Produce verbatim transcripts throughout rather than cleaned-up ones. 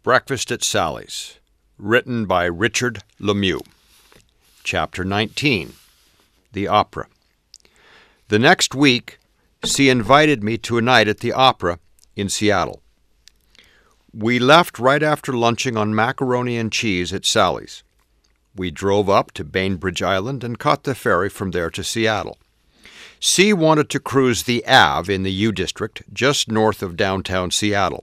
Breakfast at Sally's, written by Richard Lemieux. Chapter nineteen, The Opera. The next week, C invited me to a night at the Opera in Seattle. We left right after lunching on macaroni and cheese at Sally's. We drove up to Bainbridge Island and caught the ferry from there to Seattle. C wanted to cruise the Ave in the U District, just north of downtown Seattle.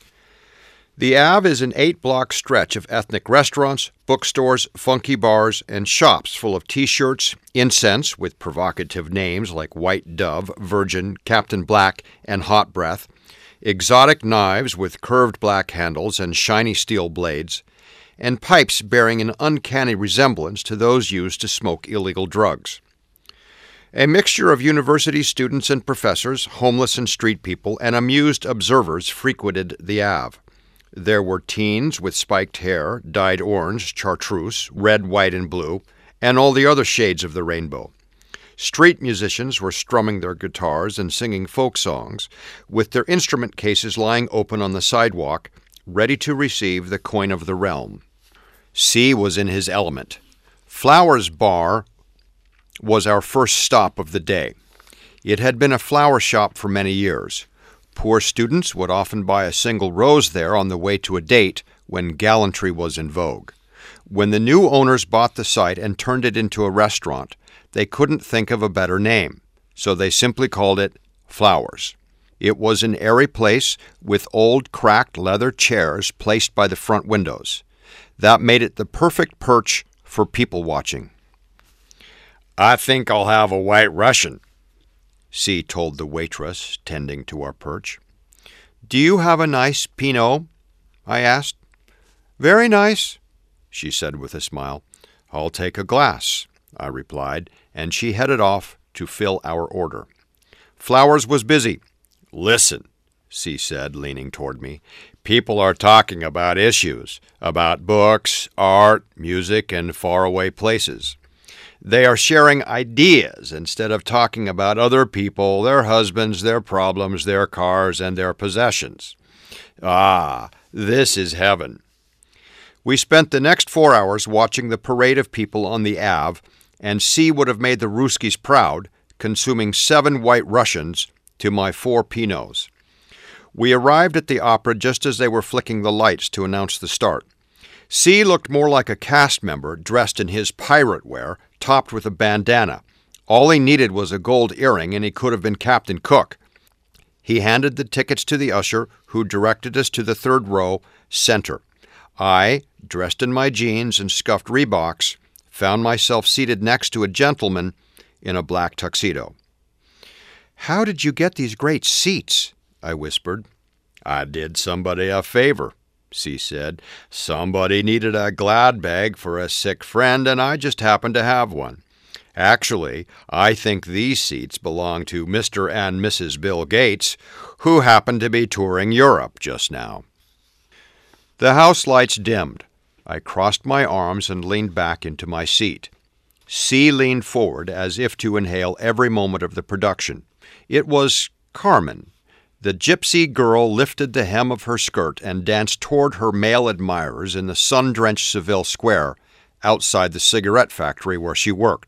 The Ave is an eight-block stretch of ethnic restaurants, bookstores, funky bars, and shops full of T-shirts, incense with provocative names like White Dove, Virgin, Captain Black, and Hot Breath, exotic knives with curved black handles and shiny steel blades, and pipes bearing an uncanny resemblance to those used to smoke illegal drugs. A mixture of university students and professors, homeless and street people, and amused observers frequented the Ave. There were teens with spiked hair, dyed orange, chartreuse, red, white, and blue, and all the other shades of the rainbow. Street musicians were strumming their guitars and singing folk songs, with their instrument cases lying open on the sidewalk, ready to receive the coin of the realm. C was in his element. Flowers Bar was our first stop of the day. It had been a flower shop for many years. Poor students would often buy a single rose there on the way to a date when gallantry was in vogue. When the new owners bought the site and turned it into a restaurant, they couldn't think of a better name, so they simply called it Flowers. It was an airy place with old cracked leather chairs placed by the front windows. That made it the perfect perch for people watching. "I think I'll have a White Russian," C told the waitress, tending to our perch. "Do you have a nice Pinot?" I asked. "Very nice," she said with a smile. "I'll take a glass," I replied, and she headed off to fill our order. Flowers was busy. "Listen," C said, leaning toward me. "People are talking about issues, about books, art, music, and faraway places. They are sharing ideas instead of talking about other people, their husbands, their problems, their cars, and their possessions. Ah, this is heaven." We spent the next four hours watching the parade of people on the Ave, and C would have made the Ruskies proud, consuming seven White Russians to my four Pinots. We arrived at the Opera just as they were flicking the lights to announce the start. C looked more like a cast member dressed in his pirate wear, topped with a bandana. All he needed was a gold earring, and he could have been Captain Cook. He handed the tickets to the usher, who directed us to the third row, center. I, dressed in my jeans and scuffed Reeboks, found myself seated next to a gentleman in a black tuxedo. "How did you get these great seats?" I whispered. "I did somebody a favor," C said. "Somebody needed a glad bag for a sick friend, and I just happened to have one. Actually, I think these seats belong to Mister and Missus Bill Gates, who happen to be touring Europe just now." The house lights dimmed. I crossed my arms and leaned back into my seat. C leaned forward as if to inhale every moment of the production. It was Carmen. The gypsy girl lifted the hem of her skirt and danced toward her male admirers in the sun-drenched Seville Square outside the cigarette factory where she worked.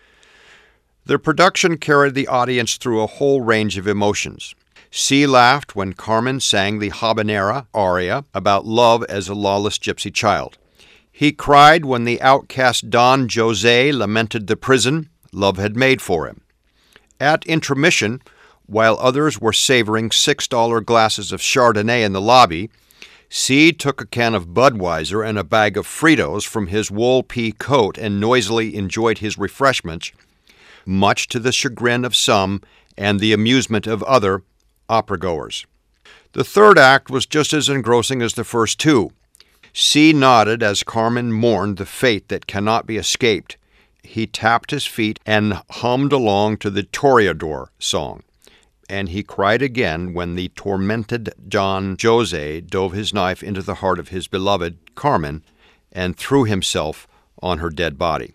The production carried the audience through a whole range of emotions. C laughed when Carmen sang the habanera aria about love as a lawless gypsy child. He cried when the outcast Don Jose lamented the prison love had made for him. At intermission, while others were savoring six-dollar glasses of Chardonnay in the lobby, C took a can of Budweiser and a bag of Fritos from his wool pea coat and noisily enjoyed his refreshments, much to the chagrin of some and the amusement of other opera-goers. The third act was just as engrossing as the first two. C nodded as Carmen mourned the fate that cannot be escaped. He tapped his feet and hummed along to the Toreador song. And he cried again when the tormented Don Jose dove his knife into the heart of his beloved, Carmen, and threw himself on her dead body.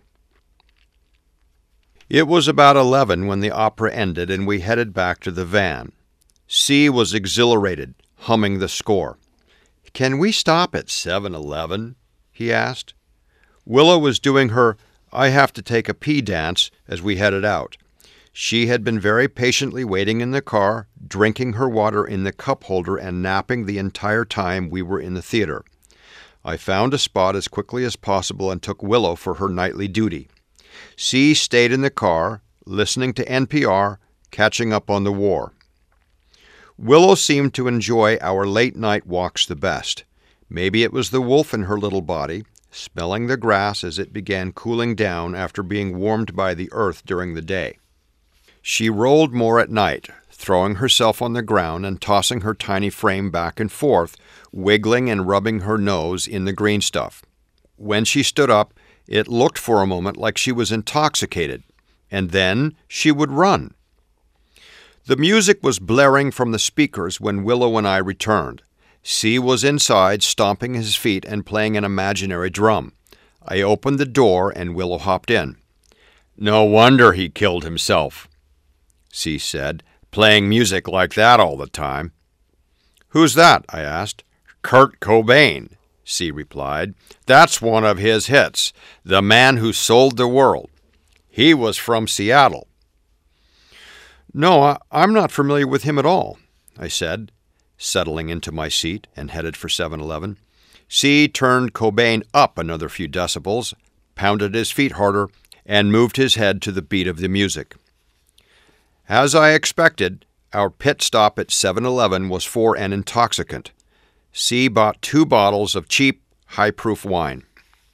It was about eleven when the opera ended and we headed back to the van. C was exhilarated, humming the score. "Can we stop at seven eleven? He asked. Willow was doing her "I have to take a pee" dance as we headed out. She had been very patiently waiting in the car, drinking her water in the cup holder and napping the entire time we were in the theater. I found a spot as quickly as possible and took Willow for her nightly duty. C stayed in the car, listening to N P R, catching up on the war. Willow seemed to enjoy our late-night walks the best. Maybe it was the wolf in her little body, smelling the grass as it began cooling down after being warmed by the earth during the day. She rolled more at night, throwing herself on the ground and tossing her tiny frame back and forth, wiggling and rubbing her nose in the green stuff. When she stood up, it looked for a moment like she was intoxicated, and then she would run. The music was blaring from the speakers when Willow and I returned. C was inside, stomping his feet and playing an imaginary drum. I opened the door and Willow hopped in. "No wonder he killed himself," C said, "playing music like that all the time." "Who's that?" I asked. "Kurt Cobain," C replied. "That's one of his hits, The Man Who Sold the World. He was from Seattle." "No, I'm not familiar with him at all," I said, settling into my seat and headed for seven eleven. C turned Cobain up another few decibels, pounded his feet harder, and moved his head to the beat of the music. As I expected, our pit stop at seven eleven was for an intoxicant. C bought two bottles of cheap, high-proof wine.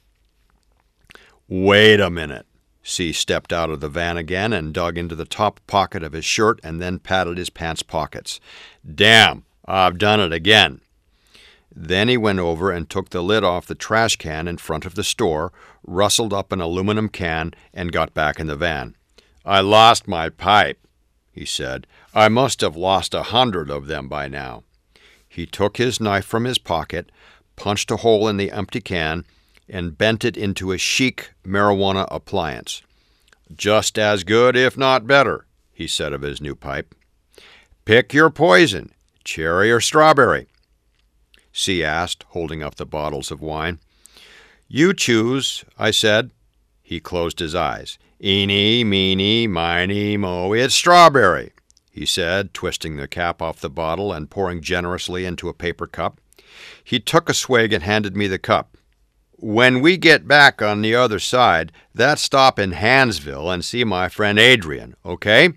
"Wait a minute." C stepped out of the van again and dug into the top pocket of his shirt and then patted his pants pockets. "Damn, I've done it again." Then he went over and took the lid off the trash can in front of the store, rustled up an aluminum can, and got back in the van. "I lost my pipe," he said. "I must have lost a hundred of them by now." He took his knife from his pocket, punched a hole in the empty can, and bent it into a chic marijuana appliance. "Just as good, if not better," he said of his new pipe. "Pick your poison, cherry or strawberry?" C asked, holding up the bottles of wine. "You choose," I said. He closed his eyes. "Eeny, meeny, miny, mo, it's strawberry," he said, twisting the cap off the bottle and pouring generously into a paper cup. He took a swig and handed me the cup. "When we get back on the other side, that's stop in Hansville and see my friend Adrian, okay?"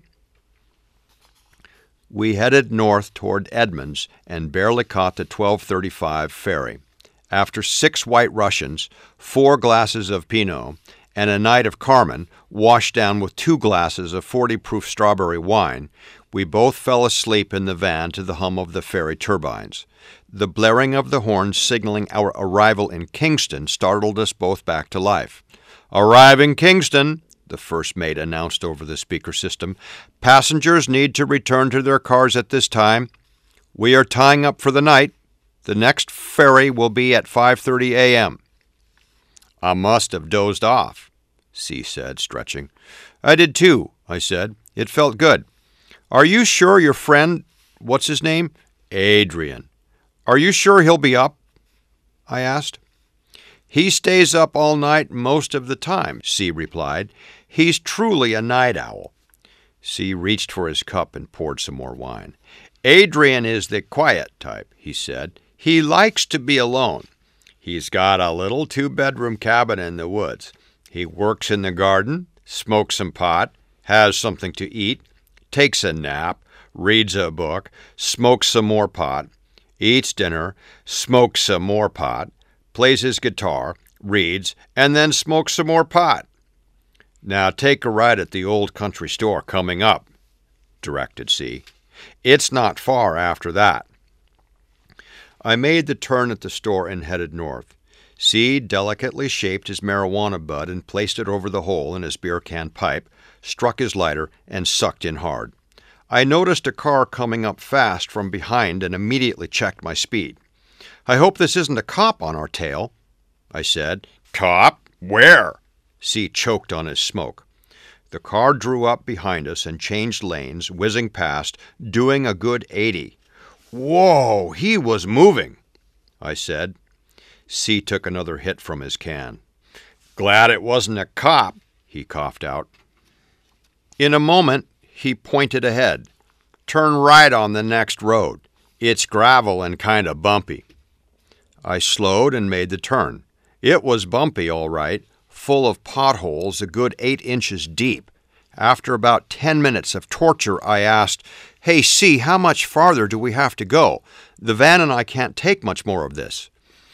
We headed north toward Edmonds and barely caught the twelve thirty-five ferry. After six White Russians, four glasses of Pinot, and a night of Carmen, washed down with two glasses of forty-proof strawberry wine, we both fell asleep in the van to the hum of the ferry turbines. The blaring of the horns signaling our arrival in Kingston startled us both back to life. "Arriving Kingston," the first mate announced over the speaker system. "Passengers need to return to their cars at this time. We are tying up for the night. The next ferry will be at five thirty a.m. "I must have dozed off," C said, stretching. "I did too," I said. "It felt good. Are you sure your friend, what's his name?" "Adrian." "Are you sure he'll be up?" I asked. "He stays up all night most of the time," C replied. "He's truly a night owl." C reached for his cup and poured some more wine. "Adrian is the quiet type," he said. "He likes to be alone. He's got a little two-bedroom cabin in the woods. He works in the garden, smokes some pot, has something to eat, takes a nap, reads a book, smokes some more pot, eats dinner, smokes some more pot, plays his guitar, reads, and then smokes some more pot. Now take a ride at the old country store coming up," directed C. "It's not far after that." I made the turn at the store and headed north. C delicately shaped his marijuana bud and placed it over the hole in his beer can pipe, struck his lighter, and sucked in hard. I noticed a car coming up fast from behind and immediately checked my speed. "I hope this isn't a cop on our tail," I said. "Cop? Where?" C choked on his smoke. The car drew up behind us and changed lanes, whizzing past, doing a good eighty. Whoa, he was moving. I said. C took another hit from his can. Glad it wasn't a cop, he coughed out. In a moment, he pointed ahead. Turn right on the next road. It's gravel and kind of bumpy. I slowed and made the turn. It was bumpy, all right, full of potholes a good eight inches deep. After about ten minutes of torture, I asked, Hey, C, how much farther do we have to go? The van and I can't take much more of this.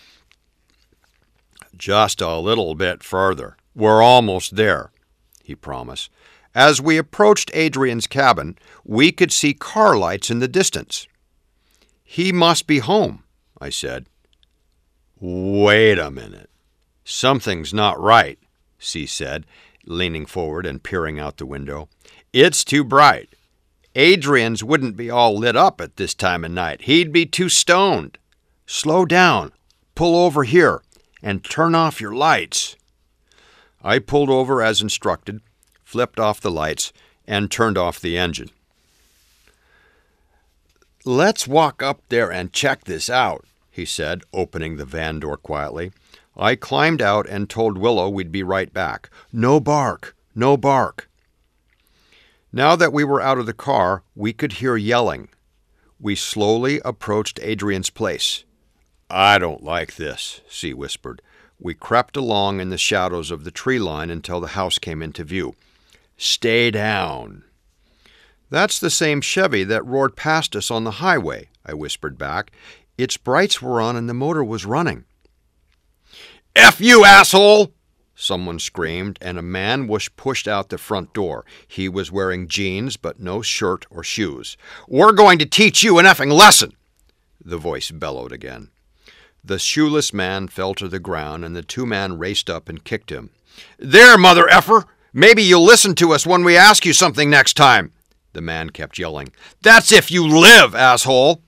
Just a little bit further. We're almost there, he promised. As we approached Adrian's cabin, we could see car lights in the distance. He must be home, I said. Wait a minute. Something's not right, C said, leaning forward and peering out the window. It's too bright. Adrian's wouldn't be all lit up at this time of night. He'd be too stoned. Slow down. Pull over here and turn off your lights. I pulled over as instructed, flipped off the lights, and turned off the engine. Let's walk up there and check this out, he said, opening the van door quietly. I climbed out and told Willow we'd be right back. No bark, no bark. Now that we were out of the car, we could hear yelling. We slowly approached Adrian's place. I don't like this, C whispered. We crept along in the shadows of the tree line until the house came into view. Stay down. That's the same Chevy that roared past us on the highway, I whispered back. Its brights were on and the motor was running. F you, asshole! Someone screamed, and a man was pushed out the front door. He was wearing jeans, but no shirt or shoes. We're going to teach you an effing lesson! The voice bellowed again. The shoeless man fell to the ground, and the two men raced up and kicked him. There, mother effer! Maybe you'll listen to us when we ask you something next time! The man kept yelling. That's if you live, asshole!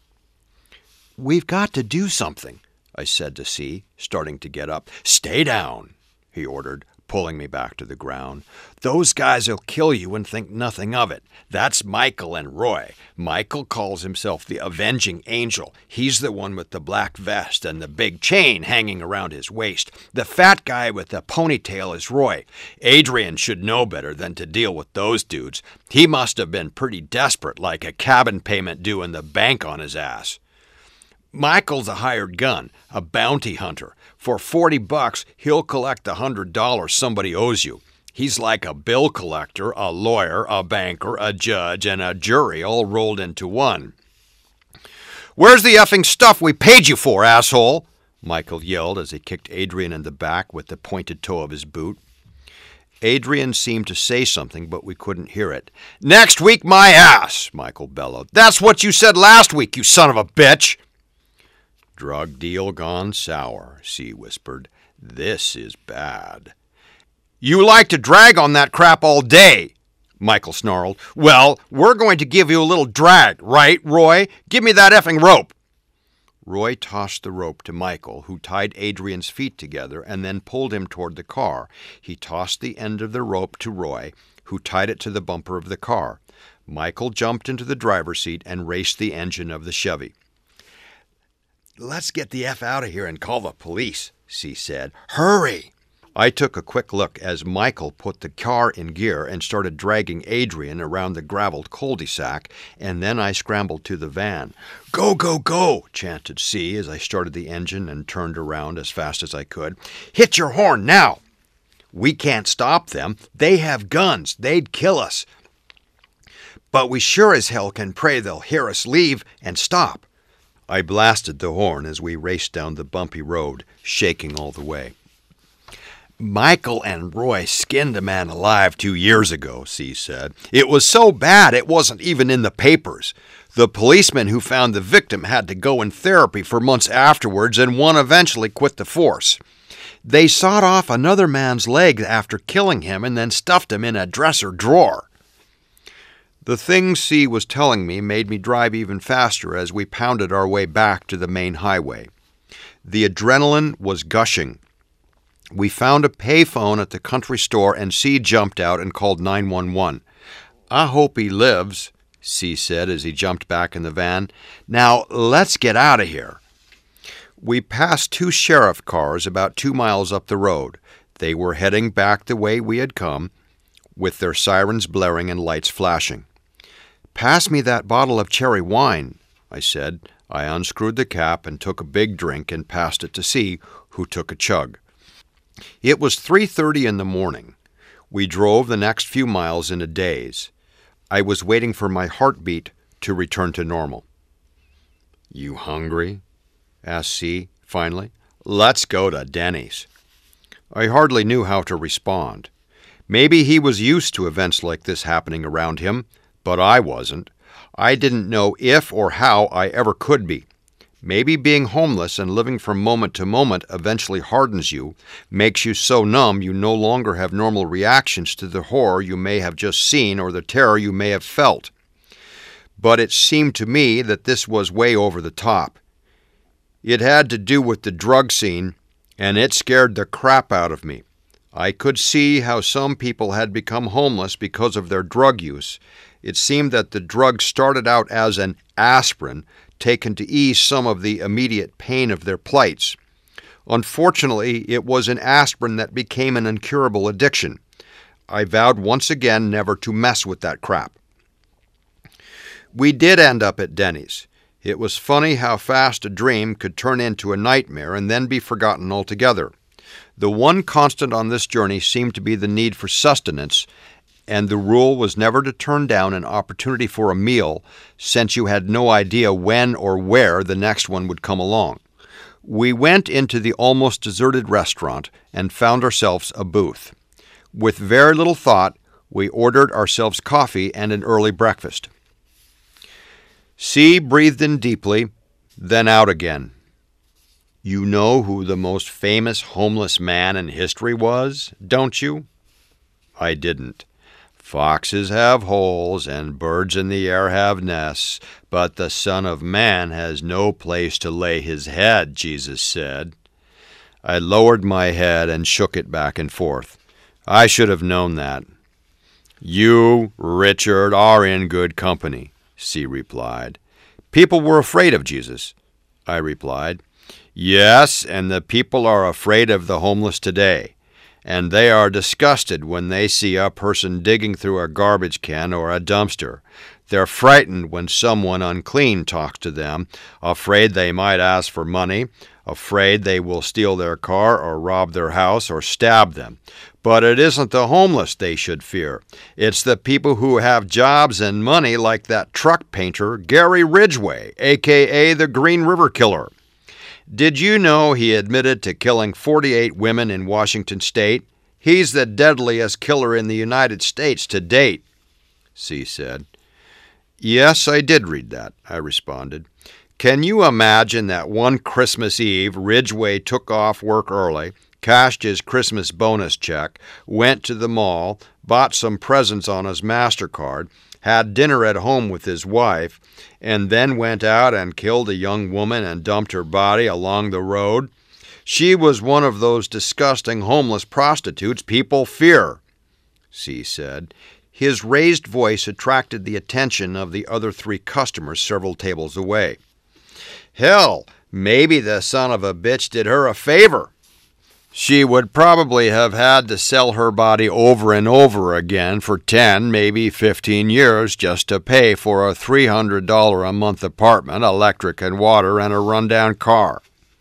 We've got to do something, I said to C, starting to get up. Stay down, he ordered, pulling me back to the ground. Those guys will kill you and think nothing of it. That's Michael and Roy. Michael calls himself the Avenging Angel. He's the one with the black vest and the big chain hanging around his waist. The fat guy with the ponytail is Roy. Adrian should know better than to deal with those dudes. He must have been pretty desperate, like a cabin payment due in the bank on his ass. Michael's a hired gun, a bounty hunter. For forty bucks, he'll collect the hundred dollars somebody owes you. He's like a bill collector, a lawyer, a banker, a judge, and a jury all rolled into one. Where's the effing stuff we paid you for, asshole? Michael yelled as he kicked Adrian in the back with the pointed toe of his boot. Adrian seemed to say something, but we couldn't hear it. Next week, my ass, Michael bellowed. That's what you said last week, you son of a bitch. Drug deal gone sour, C whispered. This is bad. You like to drag on that crap all day, Michael snarled. Well, we're going to give you a little drag, right, Roy? Give me that effing rope. Roy tossed the rope to Michael, who tied Adrian's feet together and then pulled him toward the car. He tossed the end of the rope to Roy, who tied it to the bumper of the car. Michael jumped into the driver's seat and raced the engine of the Chevy. Let's get the F out of here and call the police, C said. Hurry! I took a quick look as Michael put the car in gear and started dragging Adrian around the graveled cul-de-sac, and then I scrambled to the van. Go, go, go, chanted C as I started the engine and turned around as fast as I could. Hit your horn now! We can't stop them. They have guns. They'd kill us. But we sure as hell can pray they'll hear us leave and stop. I blasted the horn as we raced down the bumpy road, shaking all the way. Michael and Roy skinned a man alive two years ago, C said. It was so bad it wasn't even in the papers. The policeman who found the victim had to go in therapy for months afterwards, and one eventually quit the force. They sawed off another man's leg after killing him and then stuffed him in a dresser drawer. The things C was telling me made me drive even faster as we pounded our way back to the main highway. The adrenaline was gushing. We found a payphone at the country store and C jumped out and called nine one one. I hope he lives, C said as he jumped back in the van. Now let's get out of here. We passed two sheriff cars about two miles up the road. They were heading back the way we had come, with their sirens blaring and lights flashing. "Pass me that bottle of cherry wine," I said. I unscrewed the cap and took a big drink and passed it to C, who took a chug. It was three thirty in the morning. We drove the next few miles in a daze. I was waiting for my heartbeat to return to normal. "You hungry?" asked C, finally. "Let's go to Denny's." I hardly knew how to respond. Maybe he was used to events like this happening around him, but I wasn't. I didn't know if or how I ever could be. Maybe being homeless and living from moment to moment eventually hardens you, makes you so numb you no longer have normal reactions to the horror you may have just seen or the terror you may have felt. But it seemed to me that this was way over the top. It had to do with the drug scene, and it scared the crap out of me. I could see how some people had become homeless because of their drug use. It seemed that the drug started out as an aspirin, taken to ease some of the immediate pain of their plights. Unfortunately, it was an aspirin that became an incurable addiction. I vowed once again never to mess with that crap. We did end up at Denny's. It was funny how fast a dream could turn into a nightmare and then be forgotten altogether. The one constant on this journey seemed to be the need for sustenance, and the rule was never to turn down an opportunity for a meal, since you had no idea when or where the next one would come along. We went into the almost deserted restaurant and found ourselves a booth. With very little thought, we ordered ourselves coffee and an early breakfast. C breathed in deeply, then out again. "You know who the most famous homeless man in history was, don't you?" I didn't. "Foxes have holes and birds in the air have nests, but the Son of Man has no place to lay his head," Jesus said. I lowered my head and shook it back and forth. I should have known that. "You, Richard, are in good company," C replied. "People were afraid of Jesus," I replied. "Yes, and the people are afraid of the homeless today, and they are disgusted when they see a person digging through a garbage can or a dumpster. They're frightened when someone unclean talks to them, afraid they might ask for money, afraid they will steal their car or rob their house or stab them. But it isn't the homeless they should fear. It's the people who have jobs and money, like that truck painter, Gary Ridgway, a k a the Green River Killer. Did you know he admitted to killing forty-eight women in Washington state? He's the deadliest killer in the United States to date," C said. "Yes, I did read that," I responded. "Can you imagine that one Christmas Eve, Ridgway took off work early, cashed his Christmas bonus check, went to the mall, bought some presents on his MasterCard, had dinner at home with his wife, and then went out and killed a young woman and dumped her body along the road? She was one of those disgusting homeless prostitutes people fear," C said. His raised voice attracted the attention of the other three customers several tables away. "Hell, maybe the son of a bitch did her a favor. She would probably have had to sell her body over and over again for ten, maybe fifteen years just to pay for a three hundred dollars a month apartment, electric and water, and a rundown car."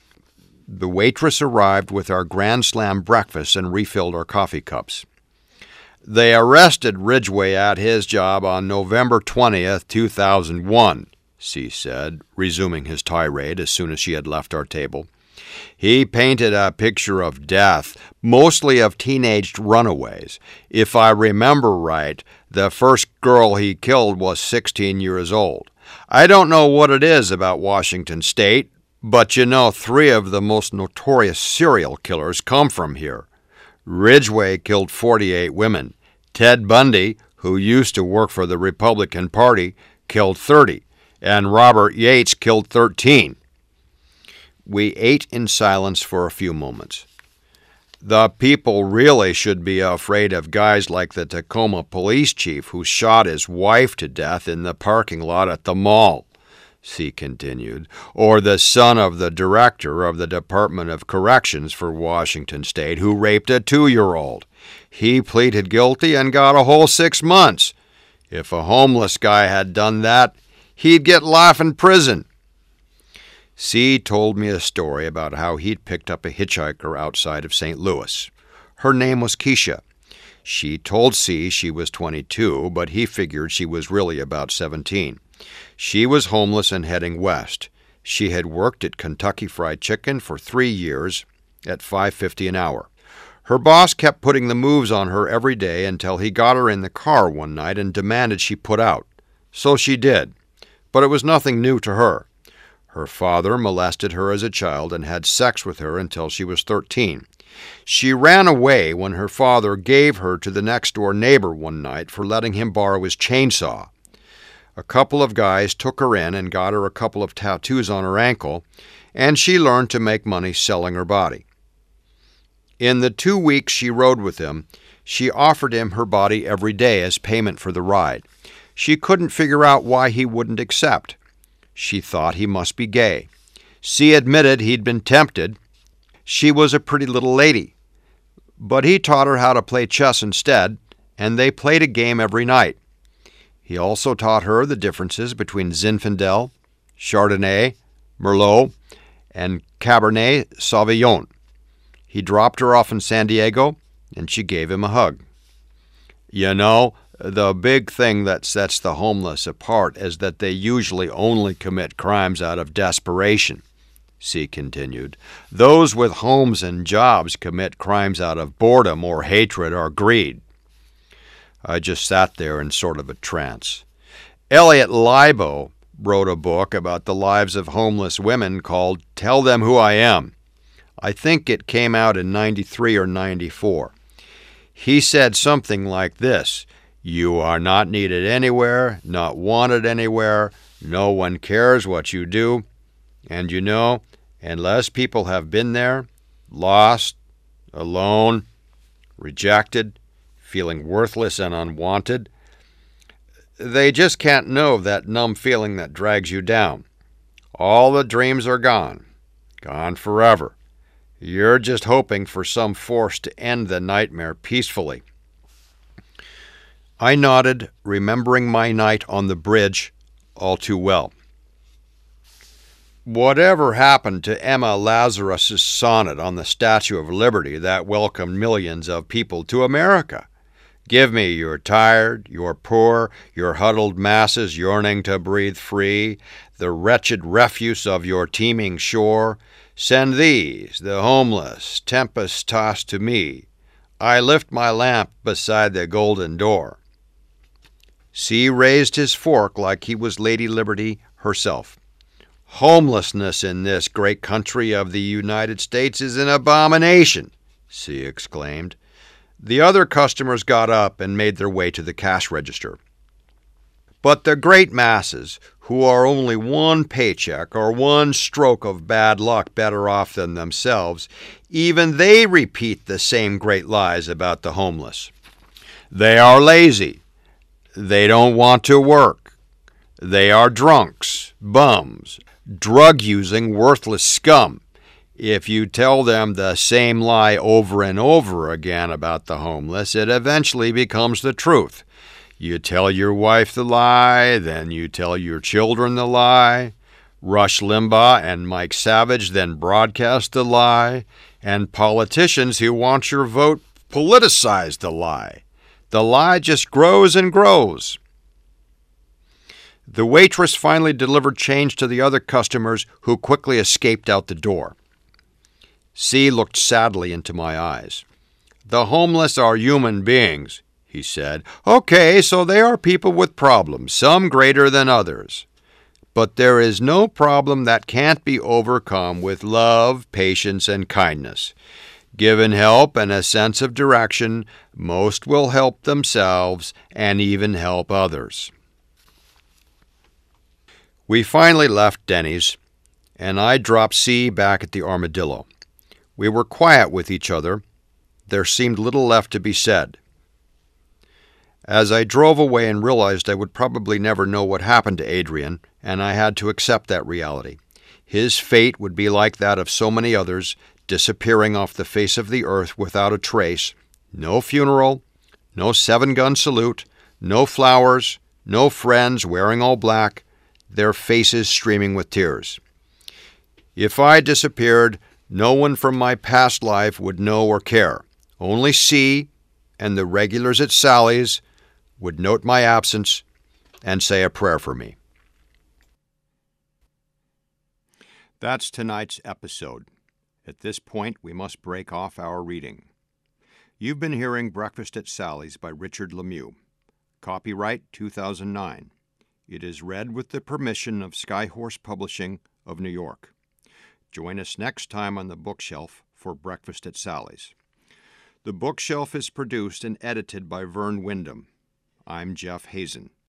The waitress arrived with our Grand Slam breakfast and refilled our coffee cups. "They arrested Ridgway at his job on November twentieth, two thousand one, C said, resuming his tirade as soon as she had left our table. "He painted a picture of death, mostly of teenaged runaways. If I remember right, the first girl he killed was sixteen years old. I don't know what it is about Washington State, but you know three of the most notorious serial killers come from here. Ridgway killed forty-eight women. Ted Bundy, who used to work for the Republican Party, killed thirty, and Robert Yates killed thirteen. We ate in silence for a few moments. "The people really should be afraid of guys like the Tacoma police chief who shot his wife to death in the parking lot at the mall," C continued, or the son of the director of the Department of Corrections for Washington State who raped a two-year-old. He pleaded guilty and got a whole six months. If a homeless guy had done that, he'd get life in prison. C told me a story about how he'd picked up a hitchhiker outside of Saint Louis. Her name was Keisha. She told C she was twenty-two, but he figured she was really about seventeen. She was homeless and heading west. She had worked at Kentucky Fried Chicken for three years at five fifty an hour. Her boss kept putting the moves on her every day until he got her in the car one night and demanded she put out. So she did, but it was nothing new to her. Her father molested her as a child and had sex with her until she was thirteen. She ran away when her father gave her to the next-door neighbor one night for letting him borrow his chainsaw. A couple of guys took her in and got her a couple of tattoos on her ankle, and she learned to make money selling her body. In the two weeks she rode with him, she offered him her body every day as payment for the ride. She couldn't figure out why he wouldn't accept. She thought he must be gay. C admitted he'd been tempted. She was a pretty little lady. But he taught her how to play chess instead, and they played a game every night. He also taught her the differences between Zinfandel, Chardonnay, Merlot, and Cabernet Sauvignon. He dropped her off in San Diego, and she gave him a hug. You know, the big thing that sets the homeless apart is that they usually only commit crimes out of desperation, C continued. Those with homes and jobs commit crimes out of boredom or hatred or greed. I just sat there in sort of a trance. Elliot Libo wrote a book about the lives of homeless women called Tell Them Who I Am. I think it came out in ninety-three or ninety-four. He said something like this: you are not needed anywhere, not wanted anywhere, no one cares what you do, and you know, unless people have been there, lost, alone, rejected, feeling worthless and unwanted, they just can't know that numb feeling that drags you down. All the dreams are gone, gone forever. You're just hoping for some force to end the nightmare peacefully. I nodded, remembering my night on the bridge all too well. Whatever happened to Emma Lazarus's sonnet on the Statue of Liberty that welcomed millions of people to America? Give me your tired, your poor, your huddled masses yearning to breathe free, the wretched refuse of your teeming shore. Send these, the homeless, tempest-tossed to me. I lift my lamp beside the golden door. C raised his fork like he was Lady Liberty herself. Homelessness in this great country of the United States is an abomination, C exclaimed. The other customers got up and made their way to the cash register. But the great masses, who are only one paycheck or one stroke of bad luck better off than themselves, even they repeat the same great lies about the homeless. They are lazy. They don't want to work. They are drunks, bums, drug-using, worthless scum. If you tell them the same lie over and over again about the homeless, it eventually becomes the truth. You tell your wife the lie, then you tell your children the lie. Rush Limbaugh and Mike Savage then broadcast the lie, and politicians who want your vote politicize the lie. The lie just grows and grows. The waitress finally delivered change to the other customers, who quickly escaped out the door. C looked sadly into my eyes. The homeless are human beings, he said. Okay, so they are people with problems, some greater than others. But there is no problem that can't be overcome with love, patience, and kindness. Given help and a sense of direction, most will help themselves and even help others. We finally left Denny's, and I dropped C back at the Armadillo. We were quiet with each other. There seemed little left to be said. As I drove away and realized I would probably never know what happened to Adrian, and I had to accept that reality. His fate would be like that of so many others, disappearing off the face of the earth without a trace. No funeral, no seven-gun salute, no flowers, no friends wearing all black, their faces streaming with tears. If I disappeared, no one from my past life would know or care. Only C and the regulars at Sally's would note my absence and say a prayer for me. That's tonight's episode. At this point, we must break off our reading. You've been hearing Breakfast at Sally's by Richard Lemieux. Copyright two thousand nine. It is read with the permission of Skyhorse Publishing of New York. Join us next time on the bookshelf for Breakfast at Sally's. The Bookshelf is produced and edited by Vern Wyndham. I'm Jeff Hazen.